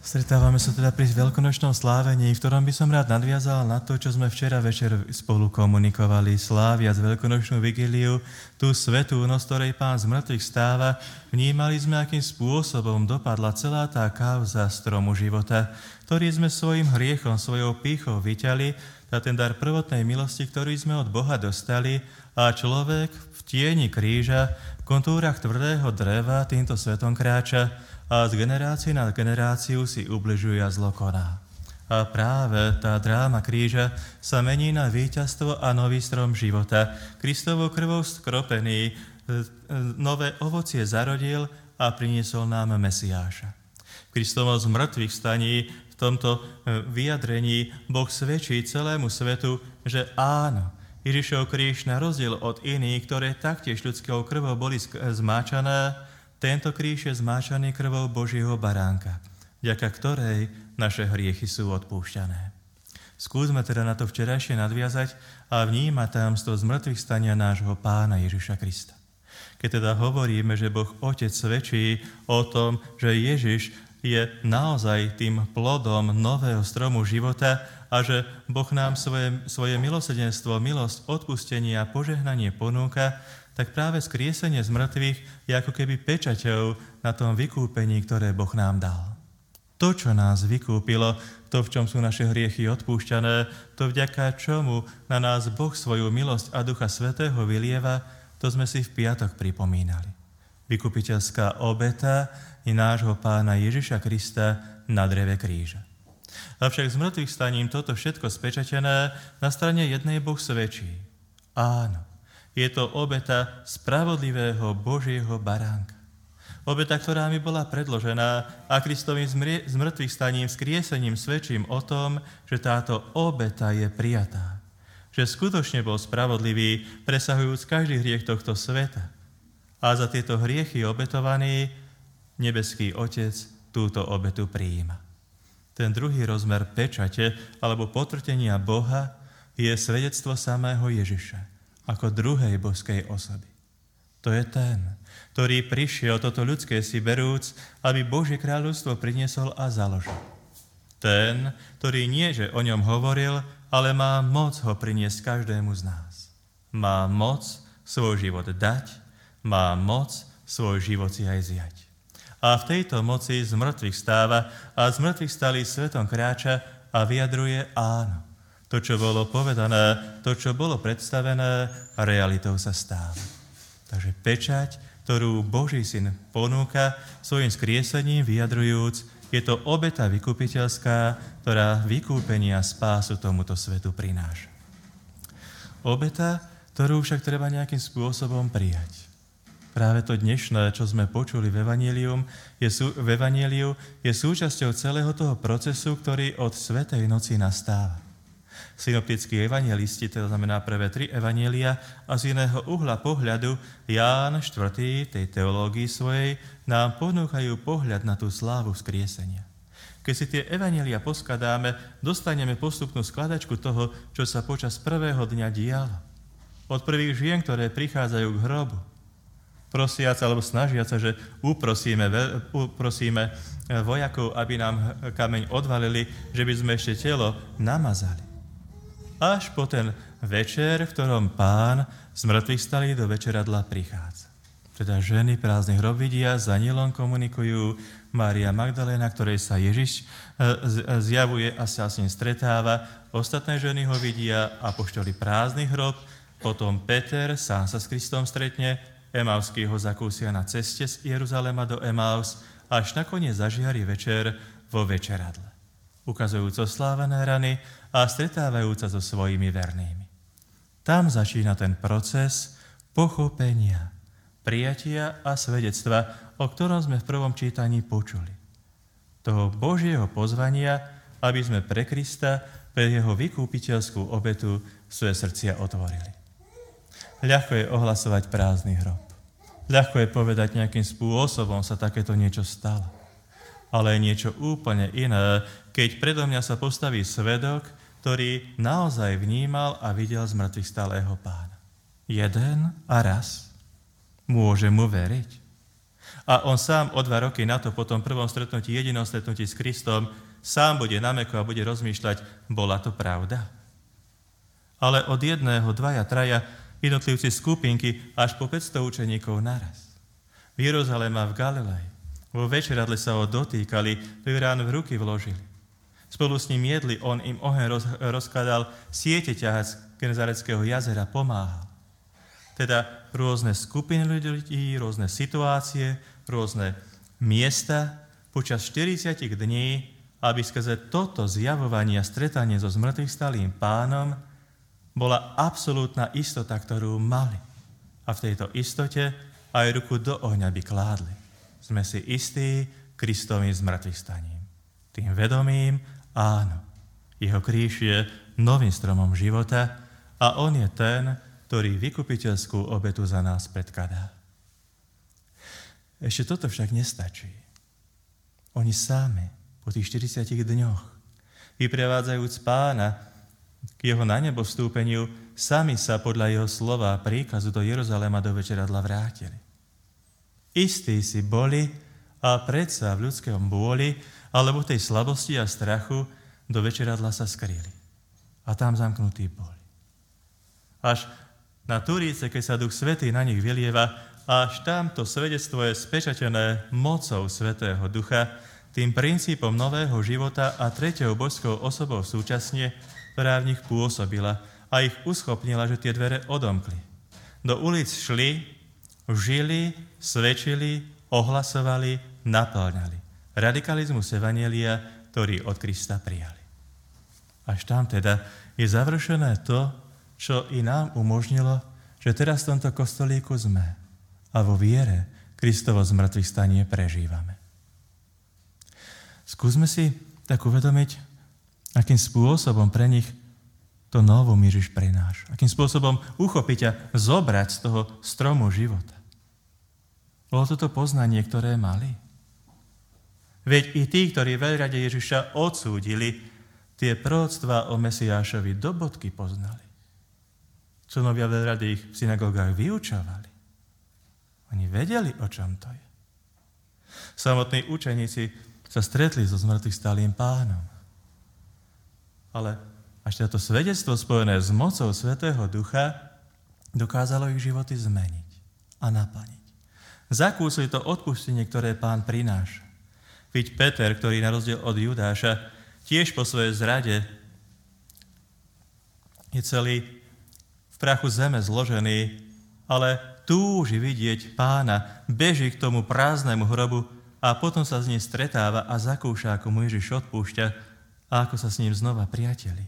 Stretávame sa teda pri veľkonočnom slávení, v ktorom by som rád nadviazal na to, čo sme včera večer spolu komunikovali. Sláviac veľkonočnú vigíliu, tú svätú noc, ktorej Pán z mŕtvych stáva, vnímali sme, akým spôsobom dopadla celá tá kauza stromu života, ktorý sme svojim hriechom, svojou pýchou vyťali, a ten dar prvotnej milosti, ktorý sme od Boha dostali, a človek v tieni kríža, v kontúrach tvrdého dreva týmto svetom kráča a z generácie na generáciu si ubližuje a zlo koná. A práve tá dráma kríža sa mení na víťazstvo a nový strom života. Kristovou krvou skropený nové ovocie zarodil a priniesol nám Mesiáša. Kristovom z mŕtvych vstaní v tomto vyjadrení Boh svedčí celému svetu, že áno, Ježišov kríž na rozdiel od iných, ktoré taktiež ľudskou krvou boli zmáčané, tento kríž je zmáčaný krvou Božieho baránka, vďaka ktorej naše hriechy sú odpúšťané. Skúsme teda na to včerajšie nadviazať a vnímať tajomstvo zmrtvých stania nášho Pána Ježiša Krista. Keď teda hovoríme, že Boh Otec svedčí o tom, že Ježiš je naozaj tým plodom nového stromu života a že Boh nám svoje milosrdenstvo, milosť, odpustenie a požehnanie ponúka, tak práve skriesenie z mŕtvych je ako keby pečaťou na tom vykúpení, ktoré Boh nám dal. To, čo nás vykúpilo, to, v čom sú naše hriechy odpúšťané, to vďaka čomu na nás Boh svoju milosť a Ducha Svätého vylieva, to sme si v piatok pripomínali. Vykupiteľská obeta je nášho Pána Ježiša Krista na dreve kríža. Avšak s mŕtvych staním toto všetko spečatené na strane jednej Boh svedčí. Áno, je to obeta spravodlivého Božieho baránka. Obeta, ktorá mi bola predložená a Kristovým zmrtvých staním, skriesením svedčím o tom, že táto obeta je prijatá. Že skutočne bol spravodlivý, presahujúc každý hriech tohto sveta. A za tieto hriechy obetovaný nebeský Otec túto obetu prijíma. Ten druhý rozmer pečate alebo potvrdenia Boha je svedectvo samého Ježiša ako druhej božskej osoby. To je ten, ktorý prišiel toto ľudské si berúc, aby Božie kráľovstvo priniesol a založil. Ten, ktorý nie, že o ňom hovoril, ale má moc ho priniesť každému z nás. Má moc svoj život dať, má moc svoj život si aj zjať. A v tejto moci z mŕtvych stáva a z mŕtvych stali svetom kráča a vyjadruje áno. To, čo bolo povedané, to, čo bolo predstavené, realitou sa stáva. Takže pečať, ktorú Boží syn ponúka svojim skriesením vyjadrujúc, je to obeta vykupiteľská, ktorá vykúpenie a spásu tomuto svetu prináša. Obeta, ktorú však treba nejakým spôsobom prijať. Práve to dnešné, čo sme počuli v Evanjeliu, je súčasťou celého toho procesu, ktorý od Svätej noci nastáva. Synoptickí evanjelisti, to znamená prvé 3 evanjelia, a z iného uhla pohľadu Ján IV. Tej teológii svojej nám ponúkajú pohľad na tú slávu vzkriesenia. Keď si tie evanjelia poskladáme, dostaneme postupnú skladačku toho, čo sa počas prvého dňa dialo. Od prvých žien, ktoré prichádzajú k hrobu, prosiac alebo snažiac sa, že uprosíme vojakov, aby nám kameň odvalili, že by sme ešte telo namazali. Až po ten večer, v ktorom Pán z mŕtvych stalí do večeradla prichádza. Teda ženy prázdny hrob vidia, s anielom komunikujú, Mária Magdaléna, ktorej sa Ježiš zjavuje a sa s ním stretáva, ostatné ženy ho vidia, apoštoli prázdny hrob, potom Peter sám sa s Kristom stretne, Emauskí ho zakúsia na ceste z Jeruzalema do Emaus, až nakoniec zažiari večer vo večeradle, ukazujúc oslávené rany a stretávajúca so svojimi vernými. Tam začína ten proces pochopenia, prijatia a svedectva, o ktorom sme v prvom čítaní počuli. Toho Božieho pozvania, aby sme pre Krista, pre jeho vykúpiteľskú obetu svoje srdcia otvorili. Ľahko je ohlasovať prázdny hrob. Ľahko je povedať, nejakým spôsobom sa takéto niečo stalo. Ale je niečo úplne iné, keď predo mňa sa postaví svedok, ktorý naozaj vnímal a videl zmrtvých stalého Pána. Jeden a raz. Môže mu veriť. A on sám o 2 roky na to, po tom prvom stretnutí, jedinom stretnutí s Kristom, sám bude na mäko a bude rozmýšľať, bola to pravda? Ale od 1, 2, 3 jednotlivci skupinky až po 500 učeníkov naraz. V Jeruzaleme a v Galilei. Vo večeradle sa ho dotýkali, do rán v ruky vložili. Spolu s ním jedli, on im oheň rozkladal, siete ťahať z Genezareckého jazera pomáhal. Teda rôzne skupiny ľudí, rôzne situácie, rôzne miesta počas 40 dní, aby skrze toto zjavovanie a stretanie so zmŕtvychvstalým Pánom bola absolútna istota, ktorú mali. A v tejto istote aj ruku do ohňa by kládli. Sme si istí Kristovým zmŕtvychvstaním. Tým vedomím, áno, jeho kríž je novým stromom života a on je ten, ktorý vykupiteľskú obetu za nás predkladá. Ešte toto však nestačí. Oni sami po tých 40 dňoch, vyprevádzajúc Pána k jeho na nebo vstúpeniu, sami sa podľa jeho slova a príkazu do Jeruzalema do večeradla vrátili. Istí si boli a predsa v ľudskom bôli alebo tej slabosti a strachu do večeradla sa skrýli. A tam zamknutí boli. Až na Turíce, keď sa Duch Svätý na nich vylieva, až tamto svedectvo je spečatené mocou Svätého Ducha, tým princípom nového života a treťou božskou osobou súčasne, ktorá v nich pôsobila a ich uschopnila, že tie dvere odomkli. Do ulic šli, žili, svedčili, ohlasovali, naplňali. Radikalizmus evanjelia, ktorý od Krista prijali. Až tam teda je završené to, čo i nám umožnilo, že teraz v tomto kostolíku sme a vo viere Kristovo zmŕtvychvstanie prežívame. Skúsme si tak uvedomiť, akým spôsobom pre nich to novum Ježiš prináša. Akým spôsobom uchopiť a zobrať z toho stromu života. Bolo toto poznanie, ktoré mali. Veď i tí, ktorí v veľrade Ježiša odsúdili, tie proroctvá o Mesiášovi do bodky poznali. Členovia veľrady ich v synagógach vyučovali. Oni vedeli, o čom to je. Samotní učeníci sa stretli so zmŕtvychvstalým Pánom. Ale až toto svedectvo spojené s mocou Svätého Ducha dokázalo ich životy zmeniť a naplniť. Zakúsili to odpustenie, ktoré Pán prináša. Veď Peter, ktorý na rozdiel od Judáša tiež po svojej zrade je celý v prachu zeme zložený, ale túži vidieť Pána, beží k tomu prázdnemu hrobu a potom sa s ním stretáva a zakúša, ako mu Ježiš odpúšťa a ako sa s ním znova priateli.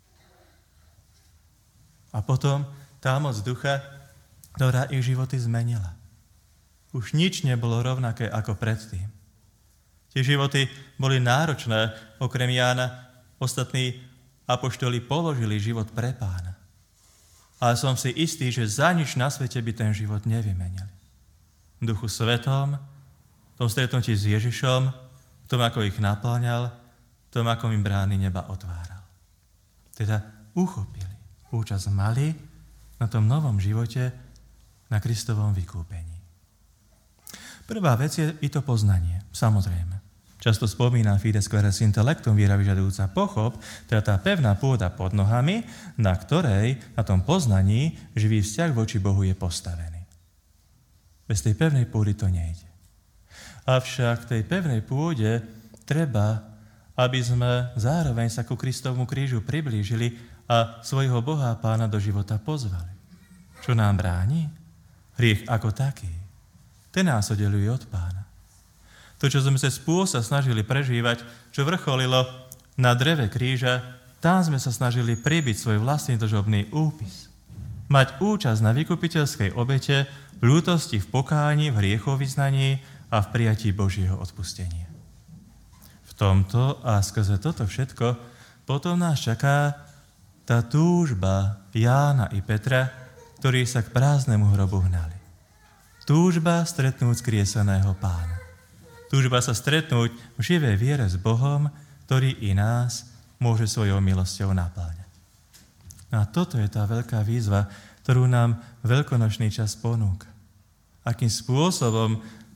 A potom tá moc ducha, ktorá ich životy zmenila. Už nič nebolo rovnaké ako predtým. Tie životy boli náročné, okrem Jána, ostatní apoštoli položili život pre Pána. Ale som si istý, že za nič na svete by ten život nevymenili. V Duchu Svetom, v tom stretnutí s Ježišom, v tom, ako ich napĺňal, v tom, ako im brány neba otváral. Teda uchopili, účasť mali na tom novom živote, na Kristovom vykúpení. Prvá vec je i to poznanie, samozrejme. Často spomínam fides quaeras intellectum, viera vyžadujúca pochop, teda tá pevná pôda pod nohami, na ktorej, na tom poznaní, živý vzťah voči Bohu je postavený. Bez tej pevnej pôdy to nejde. Avšak tej pevnej pôde treba, aby sme zároveň sa ku Kristovmu krížu priblížili a svojho Boha a Pána do života pozvali. Čo nám bráni? Hriech ako taký. Ten nás oddeluje od Pána. To, čo sme sa spôsob snažili prežívať, čo vrcholilo na dreve kríža, tam sme sa snažili pribiť svoj vlastný dlžobný úpis. Mať účasť na vykupiteľskej obete, v ľútosti, v pokáni, v hriechovyznaní a v prijatí Božieho odpustenia. V tomto a skrze toto všetko potom nás čaká tá túžba Jána i Petra, ktorí sa k prázdnemu hrobu hnali. Túžba stretnúť skrieseného Pána. Túžba sa stretnúť v živej viere s Bohom, ktorý i nás môže svojou milosťou napĺňať. A toto je tá veľká výzva, ktorú nám veľkonočný čas ponúka. Akým spôsobom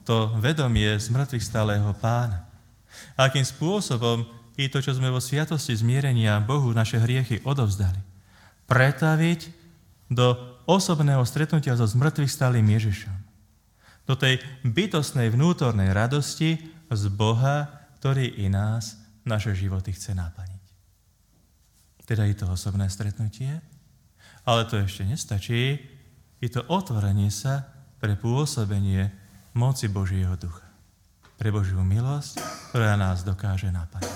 to vedomie zmrtvých stáleho Pána. A akým spôsobom i to, čo sme vo sviatosti zmierenia Bohu naše hriechy odovzdali, pretaviť do osobného stretnutia so zmrtvých stálym Ježišom. Do tej bytostnej vnútornej radosti z Boha, ktorý i nás, naše životy chce naplniť. Teda je to osobné stretnutie, ale to ešte nestačí. Je to otvorenie sa pre pôsobenie moci Božieho ducha. Pre Božiu milosť, ktorá nás dokáže naplniť.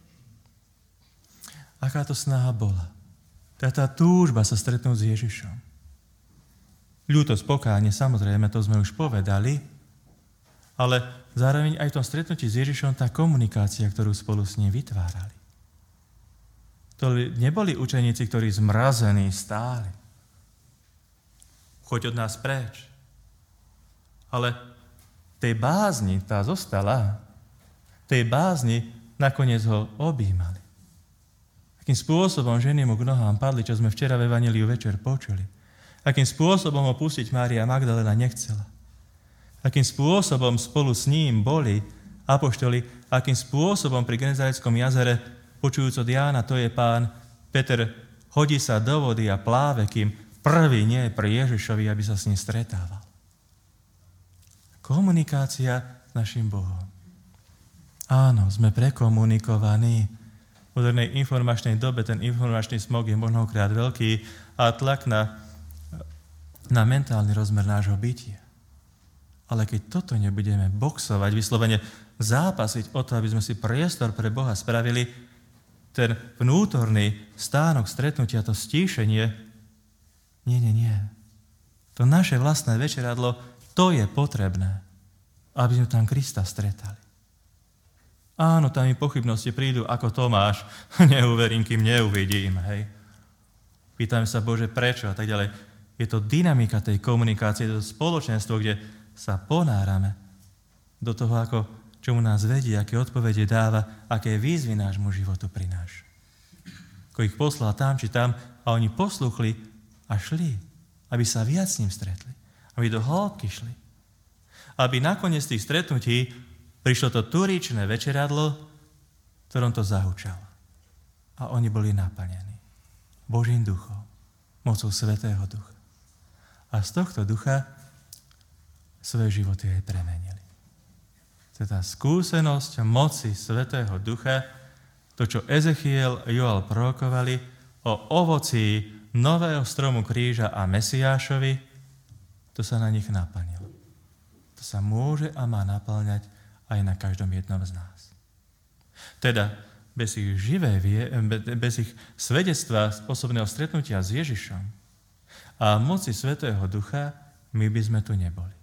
Aká to snaha bola? Tá túžba sa stretnúť s Ježišom. Ľútosť, pokánie, samozrejme, to sme už povedali, ale zároveň aj v tom stretnutí s Ježišom tá komunikácia, ktorú spolu s ním vytvárali. To neboli učeníci, ktorí zmrazení stáli. Choď od nás preč. Ale tej bázni, tá zostala, tej bázni nakoniec ho objímali. Akým spôsobom ženy mu k nohám padli, čo sme včera v Evanjeliu večer počuli. Akým spôsobom ho pustiť Mária Magdalena nechcela. Akým spôsobom spolu s ním boli apoštoli, akým spôsobom pri Genezareckom jazere, počujúc od Jána, to je Pán, Peter hodí sa do vody a pláve, kým prvý nie je pri Ježišovi, aby sa s ním stretával. Komunikácia s našim Bohom. Áno, sme prekomunikovaní. V modernej informačnej dobe ten informačný smog je mnohokrát veľký a tlak na mentálny rozmer nášho bytia. Ale keď toto nebudeme boxovať, vyslovene zápasiť o to, aby sme si priestor pre Boha spravili, ten vnútorný stánok stretnutia, to stíšenie, nie. To naše vlastné večeradlo, to je potrebné, aby sme tam Krista stretali. Áno, tam mi pochybnosti prídu ako Tomáš. Neuverím, kým neuvidím, hej. Pýtam sa, Bože, prečo a tak ďalej. Je to dynamika tej komunikácie, to spoločenstvo, kde sa ponárame do toho, ako čomu nás vedie, aké odpovede dáva, aké výzvy nášmu životu prináša. Ako ich poslal tam či tam a oni posluchli a šli, aby sa viac s ním stretli, aby do hĺbky šli. Aby nakoniec tých stretnutí prišlo to turíčne večeradlo, v ktorom to zahučalo. A oni boli naplnení Božím duchom, mocou Svätého Ducha. A z tohto ducha svoje životy aj premenili. To je tá skúsenosť moci Svätého Ducha, to, čo Ezechiel a Joel prorokovali o ovocí nového stromu kríža a Mesiášovi, to sa na nich naplnilo. To sa môže a má naplňať aj na každom jednom z nás. Teda bez ich bez ich svedectva z osobného stretnutia s Ježišom a moci Svätého Ducha my by sme tu neboli.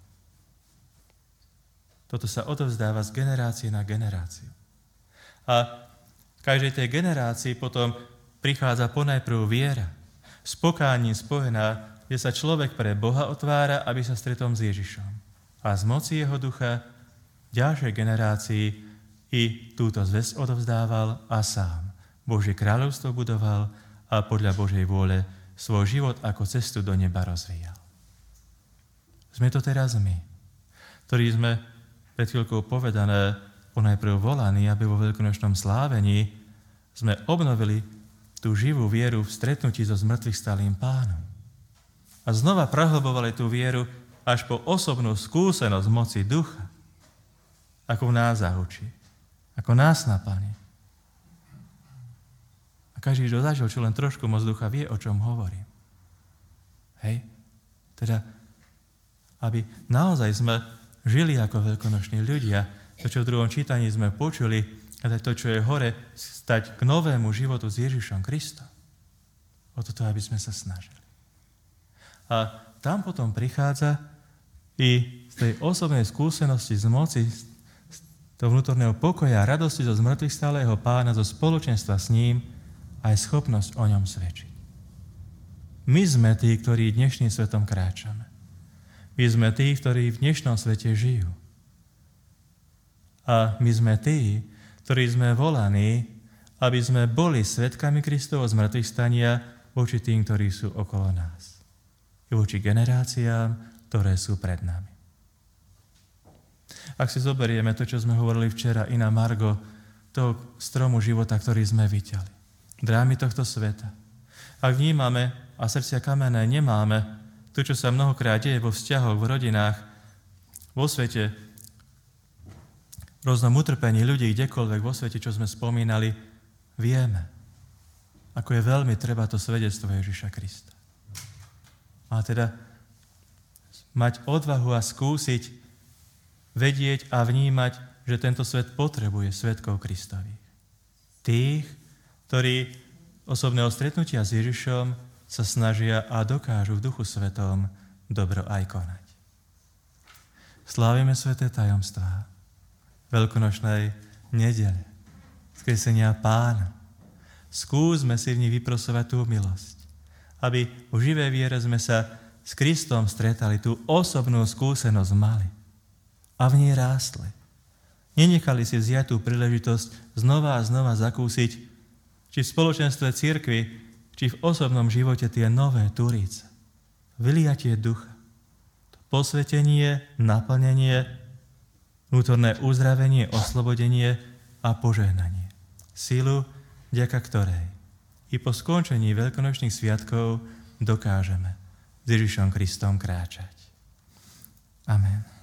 Toto sa odovzdáva z generácie na generáciu. A v každej tej generácii potom prichádza ponajprv viera, s pokáním spojená, kde sa človek pre Boha otvára, aby sa stretol s Ježišom. A z moci jeho ducha ďalšej generácii i túto zvesť odovzdával a sám Božie kráľovstvo budoval a podľa Božej vôle svoj život ako cestu do neba rozvíjal. Sme to teraz my, ktorí sme pred chvíľkou povedané ponajprv volaní, aby vo veľkonočnom slávení sme obnovili tú živú vieru v stretnutí so zmrtvých stálým Pánom. A znova prehlbovali tú vieru až po osobnú skúsenosť moci ducha, ako v nás zahučí, ako nás naplní. A každý, kto zažil čo len trošku moc ducha, vie, o čom hovorím. Hej? Teda, aby naozaj sme žili ako veľkonoční ľudia, to, čo v druhom čítaní sme počuli, a to, čo je hore, stať k novému životu s Ježišom Kristom. O toto, aby sme sa snažili. A tam potom prichádza i z tej osobnej skúsenosti z moci, z toho vnútorného pokoja a radosti zo zmrtvých stálého Pána, zo spoločenstva s ním, aj schopnosť o ňom svedčiť. My sme tí, ktorí dnešným svetom kráčame. My sme tí, ktorí v dnešnom svete žijú. A my sme tí, ktorí sme volaní, aby sme boli svedkami Kristovho zmrtvých stania voči tým, ktorí sú okolo nás. I voči generáciám, ktoré sú pred nami. Ak si zoberieme to, čo sme hovorili včera i na margo toho stromu života, ktorý sme videli. Drámy tohto sveta. Ak vnímame a srdcia kamenné nemáme to, čo sa mnohokrát deje vo vzťahoch, v rodinách, vo svete, v rôznom utrpení ľudí, kdekoľvek vo svete, čo sme spomínali, vieme, ako je veľmi treba to svedectvo Ježiša Krista. A teda mať odvahu a skúsiť vedieť a vnímať, že tento svet potrebuje svedkov Kristových. Tých, ktorí osobného stretnutia s Ježišom sa snažia a dokážu v Duchu Svetom dobro aj konať. Slávime sväté tajomstvá veľkonočnej nedele, skriesenia Pána. Skúsme si v nich vyprosovať tú milosť, aby v živej viere sme sa s Kristom stretali, tú osobnú skúsenosť mali a v nej rástli. Nenechali si vziať tú príležitosť znova a znova zakúsiť, či v spoločenstve cirkvi, či v osobnom živote tie nové turíce. Vyliatie ducha, posvetenie, naplnenie, vnútorné uzdravenie, oslobodenie a požehnanie. Silu, vďaka ktorej i po skončení veľkonočných sviatkov dokážeme s Ježišom Kristom kráčať. Amen.